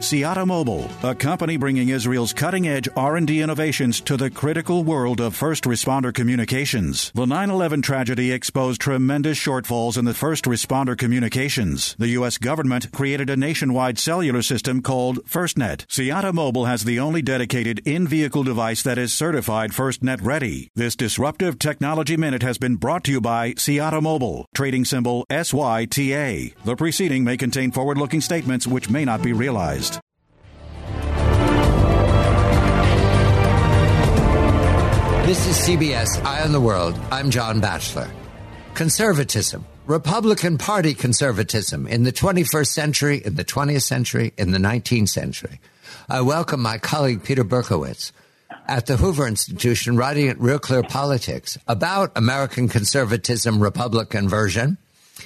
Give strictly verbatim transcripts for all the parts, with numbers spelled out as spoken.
Siyata Mobile, a company bringing Israel's cutting-edge R and D innovations to the critical world of first responder communications. The nine eleven tragedy exposed tremendous shortfalls in the first responder communications. The U S government created a nationwide cellular system called FirstNet. Siyata Mobile has the only dedicated in-vehicle device that is certified FirstNet ready. This disruptive technology minute has been brought to you by Siyata Mobile, trading symbol S Y T A. The preceding may contain forward-looking statements which may not be realized. This is C B S Eye on the World. I'm John Batchelor. Conservatism, Republican Party conservatism in the twenty-first century, in the twentieth century, in the nineteenth century. I welcome my colleague Peter Berkowitz at the Hoover Institution, writing at Real Clear Politics about American conservatism, Republican version,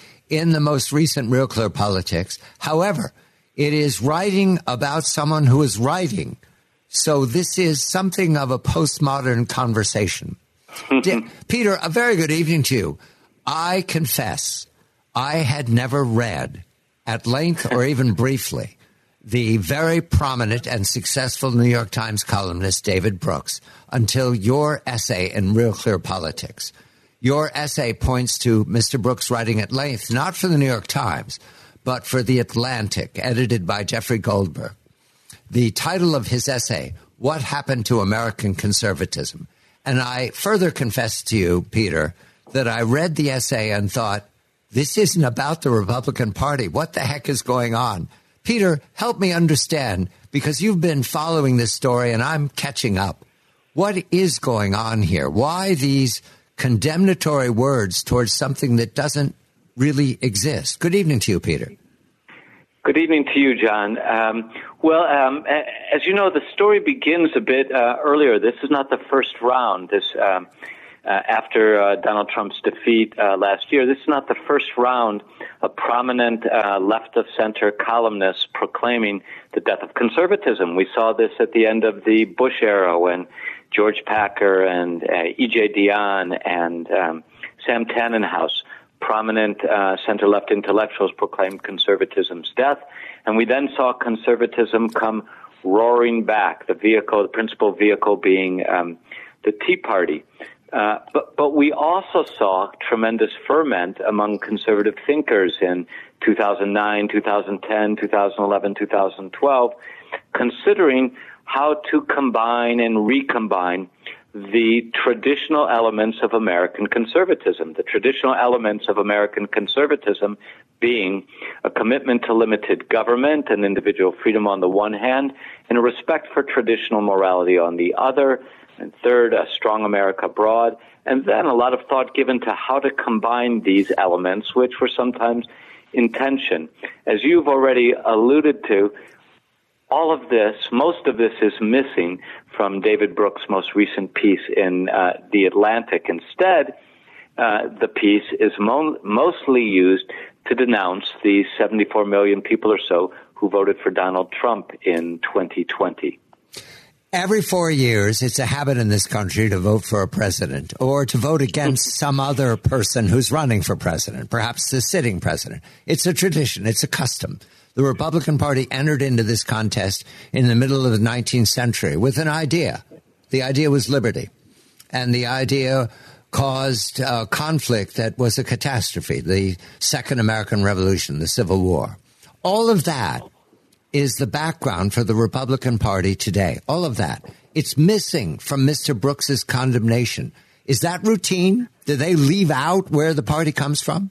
in the most recent Real Clear Politics. However, it is writing about someone who is writing. So this is something of a postmodern conversation. D- Peter, a very good evening to you. I confess I had never read at length or even briefly the very prominent and successful New York Times columnist David Brooks until your essay in Real Clear Politics. Your essay points to Mister Brooks writing at length, not for the New York Times, but for The Atlantic, edited by Jeffrey Goldberg. The title of his essay, What Happened to American Conservatism? And I further confess to you, Peter, that I read the essay and thought, this isn't about the Republican Party. What the heck is going on? Peter, help me understand, because you've been following this story and I'm catching up. What is going on here? Why these condemnatory words towards something that doesn't really exist? Good evening to you, Peter. Good evening to you, John. Um, well, um, as you know, the story begins a bit uh, earlier. This is not the first round. This um, uh, after uh, Donald Trump's defeat uh, last year, this is not the first round of prominent uh, left-of-center columnists proclaiming the death of conservatism. We saw this at the end of the Bush era when George Packer and uh, E J Dionne and um, Sam Tannenhouse, prominent uh, center-left intellectuals, proclaimed conservatism's death. And we then saw conservatism come roaring back, the vehicle, the principal vehicle being um, the Tea Party. Uh, but, but we also saw tremendous ferment among conservative thinkers in two thousand nine, two thousand ten, two thousand eleven, two thousand twelve, considering how to combine and recombine the traditional elements of American conservatism, the traditional elements of American conservatism being a commitment to limited government and individual freedom on the one hand, and a respect for traditional morality on the other, and third, a strong America abroad, and then a lot of thought given to how to combine these elements, which were sometimes in tension. As you've already alluded to, all of this, most of this is missing from David Brooks' most recent piece in uh, The Atlantic. Instead, uh, the piece is mo- mostly used to denounce the seventy-four million people or so who voted for Donald Trump in twenty twenty. Every four years, it's a habit in this country to vote for a president or to vote against some other person who's running for president, perhaps the sitting president. It's a tradition. It's a custom. The Republican Party entered into this contest in the middle of the nineteenth century with an idea. The idea was liberty. And the idea caused uh, conflict that was a catastrophe, the Second American Revolution, the Civil War. All of that is the background for the Republican Party today. All of that. It's missing from Mister Brooks's condemnation. Is that routine? Do they leave out where the party comes from?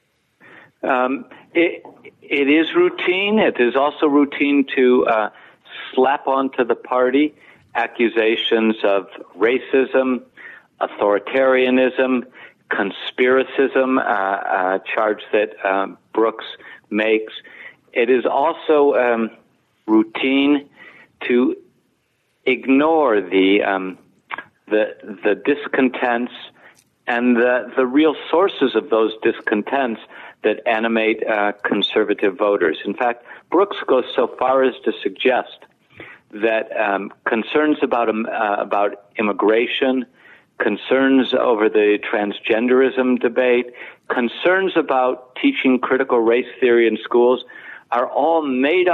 Um, it, it is routine. It is also routine to uh, slap onto the party accusations of racism, authoritarianism, conspiracism, uh, uh, charge that um, Brooks makes. It is also um, routine to ignore the um, the the discontents and the the real sources of those discontents that animate uh, conservative voters. In fact, Brooks goes so far as to suggest that um, concerns about um, uh, about immigration, concerns over the transgenderism debate, concerns about teaching critical race theory in schools are all made up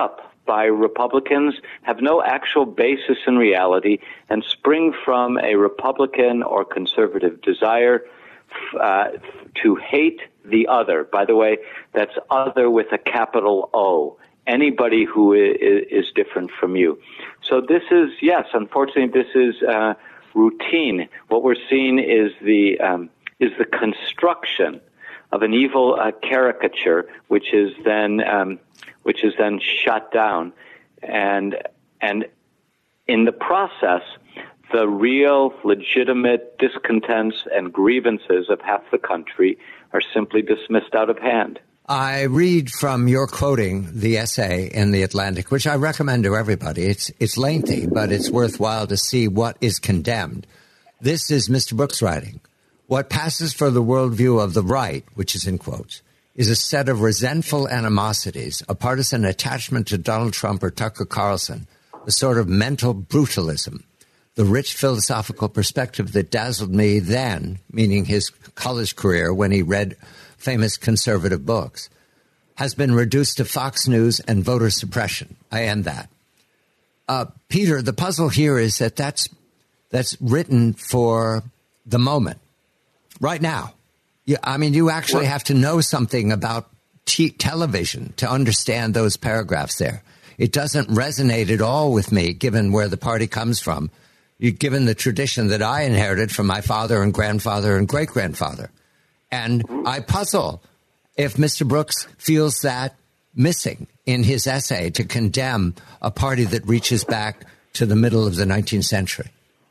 by Republicans have no actual basis in reality and spring from a Republican or conservative desire uh, to hate the other. By the way, that's other with a capital O. Anybody who is different from you. So this is, yes, unfortunately, this is uh, routine. What we're seeing is the um, is the construction of an evil uh, caricature, which is then um, which is then shut down, and and in the process, the real, legitimate discontents and grievances of half the country are simply dismissed out of hand. I read from your quoting the essay in The Atlantic, which I recommend to everybody. It's it's lengthy, but it's worthwhile to see what is condemned. This is Mister Brooks writing. What passes for the worldview of the right, which is in quotes, is a set of resentful animosities, a partisan attachment to Donald Trump or Tucker Carlson, a sort of mental brutalism, the rich philosophical perspective that dazzled me then, meaning his college career when he read famous conservative books, has been reduced to Fox News and voter suppression. I end that. Uh, Peter, the puzzle here is that that's, that's written for the moment, right now. You, I mean, you actually have to know something about t- television to understand those paragraphs there. It doesn't resonate at all with me, given where the party comes from, given the tradition that I inherited from my father and grandfather and great-grandfather. And I puzzle if Mister Brooks feels that missing in his essay to condemn a party that reaches back to the middle of the nineteenth century.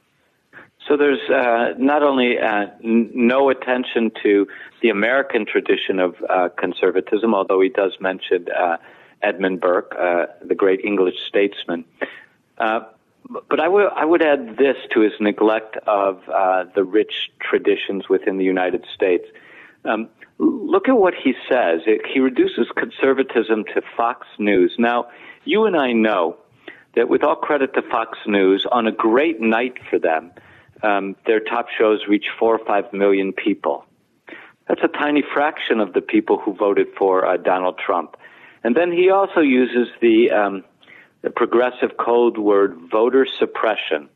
So there's uh, not only uh, n- no attention to the American tradition of uh, conservatism, although he does mention uh, Edmund Burke, uh, the great English statesman. Uh, But I would I would add this to his neglect of uh, the rich traditions within the United States. Um, look at what he says. It, he reduces conservatism to Fox News. Now, you and I know that with all credit to Fox News, on a great night for them, um, their top shows reach four or five million people. That's a tiny fraction of the people who voted for uh, Donald Trump. And then he also uses the... Um, the progressive code word voter suppression.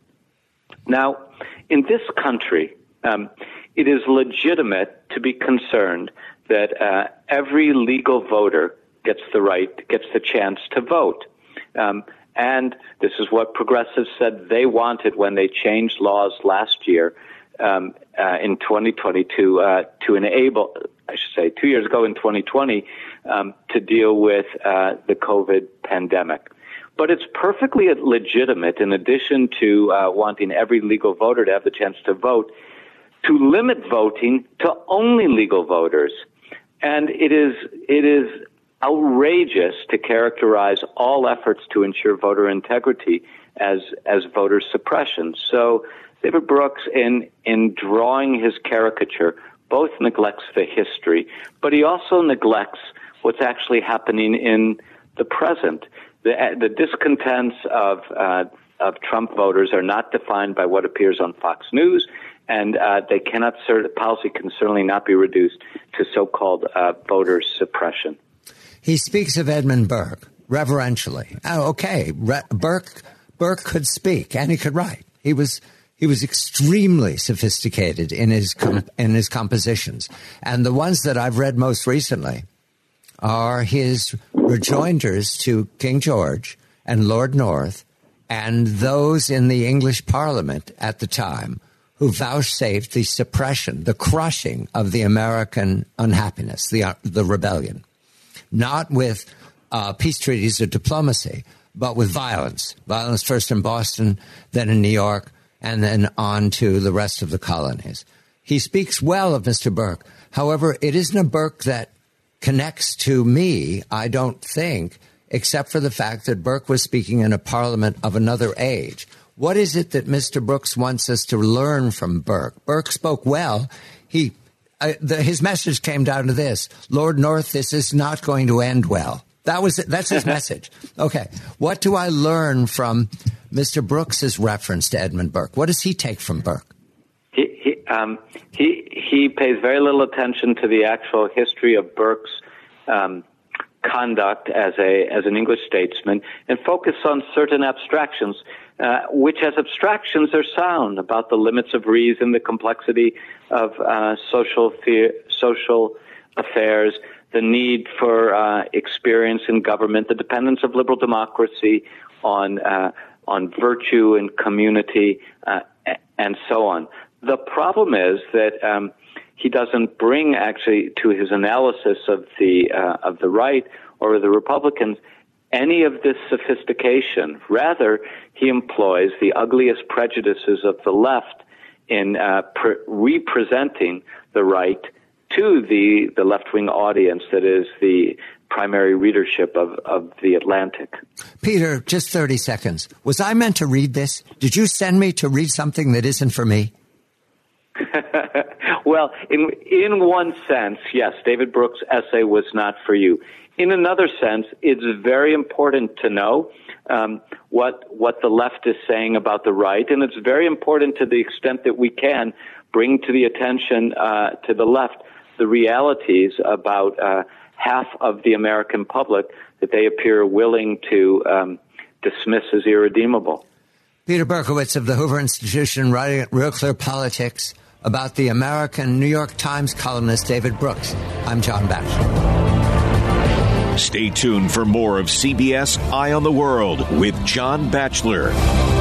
Now, in this country, um, it is legitimate to be concerned that uh, every legal voter gets the right, gets the chance to vote. Um, and this is what progressives said they wanted when they changed laws last year um, uh, in twenty twenty to, uh, to enable, I should say, two years ago in twenty twenty, um, to deal with uh, the COVID pandemic. But it's perfectly legitimate, in addition to uh, wanting every legal voter to have the chance to vote, to limit voting to only legal voters. And it is it is outrageous to characterize all efforts to ensure voter integrity as as voter suppression. So David Brooks, in in drawing his caricature, both neglects the history, but he also neglects what's actually happening in the present. The, the discontents of uh, of Trump voters are not defined by what appears on Fox News, and uh, they cannot. Policy can certainly not be reduced to so-called uh, voter suppression. He speaks of Edmund Burke reverentially. Oh, okay, Re- Burke Burke could speak and he could write. He was he was extremely sophisticated in his com- in his compositions, and the ones that I've read most recently are his rejoinders to King George and Lord North and those in the English Parliament at the time who vouchsafed the suppression, the crushing of the American unhappiness, the, uh, the rebellion, not with uh, peace treaties or diplomacy, but with violence. Violence first in Boston, then in New York, and then on to the rest of the colonies. He speaks well of Mister Burke. However, it isn't a Burke that connects to me, I don't think, except for the fact that Burke was speaking in a parliament of another age. What is it that Mister Brooks wants us to learn from Burke? Burke spoke well. He, uh, the, his message came down to this: Lord North, this is not going to end well. That was that's his message. Okay, what do I learn from Mister Brooks's reference to Edmund Burke? What does he take from Burke? He he um, he he pays very little attention to the actual history of Burke's um, conduct as a as an English statesman and focus on certain abstractions, uh, which as abstractions are sound, about the limits of reason, the complexity of uh, social fear, social affairs, the need for uh, experience in government, the dependence of liberal democracy on uh, on virtue and community, uh, and so on. The problem is that um, he doesn't bring actually to his analysis of the uh, of the right or the Republicans any of this sophistication. Rather, he employs the ugliest prejudices of the left in uh, pre- representing the right to the, the left-wing audience that is the primary readership of, of The Atlantic. Peter, just thirty seconds. Was I meant to read this? Did you send me to read something that isn't for me? Well, in in one sense, yes, David Brooks' essay was not for you. In another sense, it's very important to know um, what what the left is saying about the right, and it's very important to the extent that we can bring to the attention uh, to the left the realities about uh, half of the American public that they appear willing to um, dismiss as irredeemable. Peter Berkowitz of the Hoover Institution, writing at Real Clear Politics about the American New York Times columnist David Brooks. I'm John Batchelor. Stay tuned for more of C B S Eye on the World with John Batchelor.